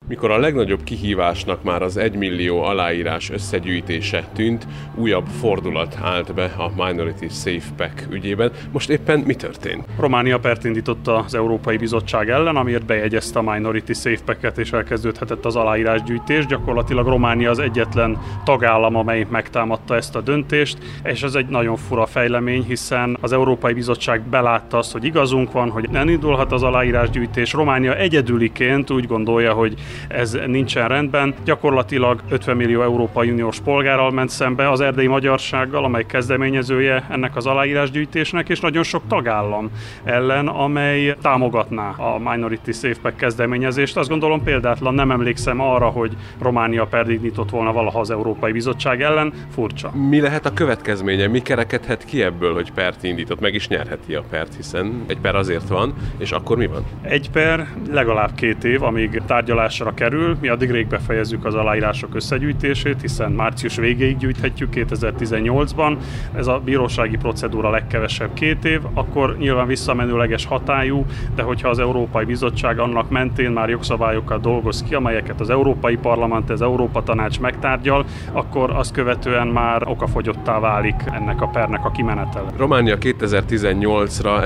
Mikor a legnagyobb kihívásnak már az 1 millió aláírás összegyűjtése tűnt, újabb fordulat állt be a Minority SafePack ügyében. Most éppen mi történt? Románia pert indította az Európai Bizottság ellen, amiért bejegyezte a Minority SafePacket, és elkezdődhetett az aláírásgyűjtés. Gyakorlatilag Románia az egyetlen tagállam, amely megtámadta ezt a döntést, és ez egy nagyon fura fejlemény, hiszen az Európai Bizottság belátta azt, hogy igazunk van, hogy nem indulhat az aláírásgyűjtés. Románia egyedüliként úgy gondolja, hogy ez nincsen rendben. Gyakorlatilag 50 millió Európai Uniós polgárral ment szembe az erdélyi magyarsággal, amely kezdeményezője ennek az aláírásgyűjtésnek, és nagyon sok tagállam ellen, amely támogatná a Minority SafePack kezdeményezést. Azt gondolom példátlan, nem emlékszem arra, hogy Románia pert indított volna valaha az Európai Bizottság ellen. Furcsa. Mi lehet a következménye? Mi kerekedhet ki ebből, hogy pert indított? Meg is nyerheti a pert, hiszen egy per azért van, és akkor mi van? Egy per legalább 2 év, amíg tárgyalásra kerül. Mi addig rég befejezzük az aláírások összegyűjtését, hiszen március végéig gyűjthetjük 2018-ban. Ez a bírósági procedúra legkevesebb 2 év, akkor nyilván visszamenőleges hatályú, de hogyha az Európai Bizottság annak mentén már jogszabályokat dolgoz ki, amelyeket az Európai Parlament, az Európa Tanács megtárgyal, akkor azt követően már okafogyottá válik ennek a pernek a kimenetele. Románia 2018-ra,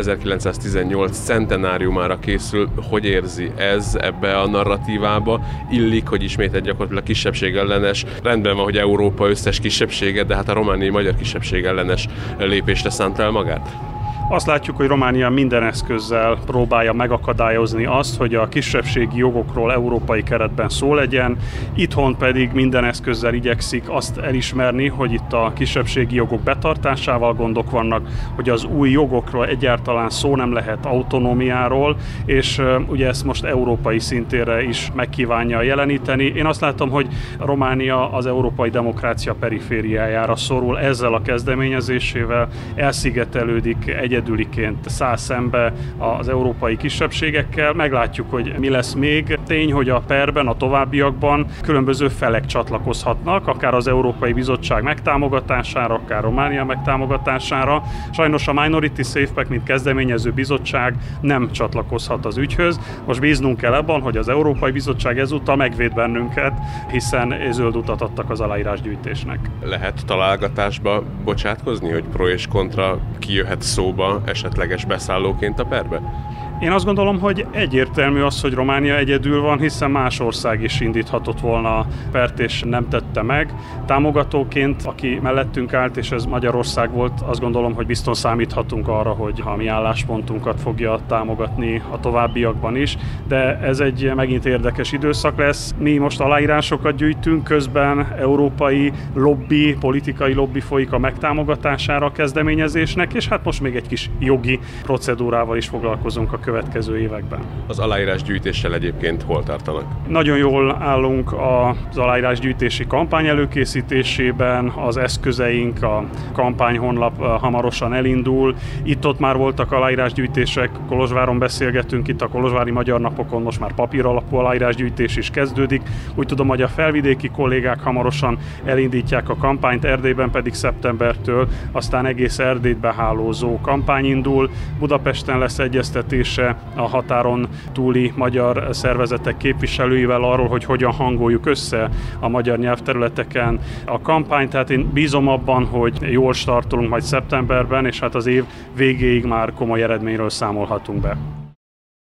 1918 centenáriumára készül. Hogy érzi ez ebbe a narratívába? Illik, hogy ismét egy gyakorlatilag kisebbség ellenes, rendben van, hogy Európa összes kisebbsége, de hát a romániai magyar kisebbség ellenes lépésre szánta el magát? Azt látjuk, hogy Románia minden eszközzel próbálja megakadályozni azt, hogy a kisebbségi jogokról európai keretben szó legyen, itthon pedig minden eszközzel igyekszik azt elismerni, hogy itt a kisebbségi jogok betartásával gondok vannak, hogy az új jogokról egyáltalán szó nem lehet, autonómiáról, és ugye ezt most európai szintére is megkívánja jeleníteni. Én azt látom, hogy Románia az európai demokrácia perifériájára szorul ezzel a kezdeményezésével, elszigetelődik egyedüliként száll szembe az európai kisebbségekkel. Meglátjuk, hogy mi lesz még. Tény, hogy a perben, a továbbiakban különböző felek csatlakozhatnak, akár az Európai Bizottság megtámogatására, akár Románia megtámogatására. Sajnos a Minority SafePack, mint kezdeményező bizottság nem csatlakozhat az ügyhöz. Most bíznunk kell abban, hogy az Európai Bizottság ezúttal megvéd bennünket, hiszen zöld utat adtak az aláírásgyűjtésnek. Lehet találgatásba bocsátkozni, hogy pro és kontra kijöhet szóba esetleges beszállóként a perbe? Én azt gondolom, hogy egyértelmű az, hogy Románia egyedül van, hiszen más ország is indíthatott volna pert, és nem tette meg. Támogatóként, aki mellettünk állt, és ez Magyarország volt, azt gondolom, hogy biztos számíthatunk arra, hogy a mi álláspontunkat fogja támogatni a továbbiakban is, de ez egy megint érdekes időszak lesz. Mi most aláírásokat gyűjtünk, közben európai lobby, politikai lobby folyik a megtámogatására a kezdeményezésnek, és hát most még egy kis jogi procedúrával is foglalkozunk a következő években. Az aláírásgyűjtéssel egyébként hol tartanak? Nagyon jól állunk az aláírásgyűjtési kampány előkészítésében, az eszközeink, a kampányhonlap hamarosan elindul. Itt-ott már voltak aláírásgyűjtések, Kolozsváron beszélgetünk, itt a Kolozsvári Magyar Napokon most már papír alapú aláírásgyűjtés is kezdődik. Úgy tudom, hogy a felvidéki kollégák hamarosan elindítják a kampányt, Erdélyben pedig szeptembertől, aztán egész Erdélyt behálózó kampány indul. Budapesten lesz egyeztetés a határon túli magyar szervezetek képviselőivel arról, hogy hogyan hangoljuk össze a magyar nyelvterületeken a kampányt. Tehát én bízom abban, hogy jól startolunk majd szeptemberben, és hát az év végéig már komoly eredményről számolhatunk be.